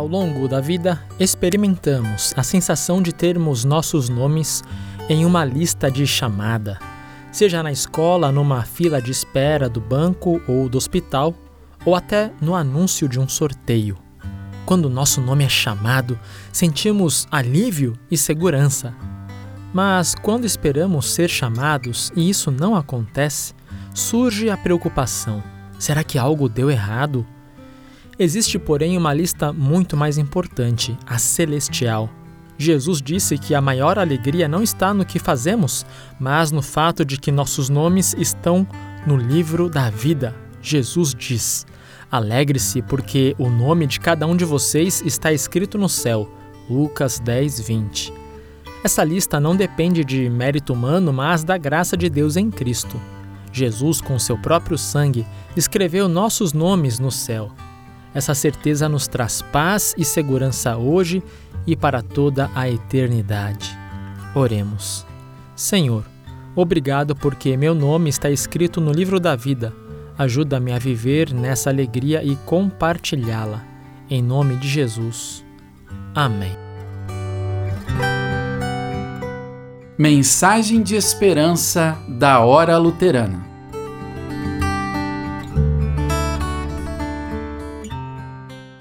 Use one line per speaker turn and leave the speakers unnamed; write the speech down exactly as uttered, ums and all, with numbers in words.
Ao longo da vida, experimentamos a sensação de termos nossos nomes em uma lista de chamada, seja na escola, numa fila de espera do banco ou do hospital, ou até no anúncio de um sorteio. Quando nosso nome é chamado, sentimos alívio e segurança. Mas quando esperamos ser chamados e isso não acontece, surge a preocupação. Será que algo deu errado? Existe, porém, uma lista muito mais importante, a celestial. Jesus disse que a maior alegria não está no que fazemos, mas no fato de que nossos nomes estão no livro da vida. Jesus diz: alegre-se porque o nome de cada um de vocês está escrito no céu. Lucas dez, vinte. Essa lista não depende de mérito humano, mas da graça de Deus em Cristo. Jesus, com seu próprio sangue, escreveu nossos nomes no céu. Essa certeza nos traz paz e segurança hoje e para toda a eternidade. Oremos. Senhor, obrigado porque meu nome está escrito no livro da vida. Ajuda-me a viver nessa alegria e compartilhá-la. Em nome de Jesus. Amém.
Mensagem de esperança da Hora Luterana.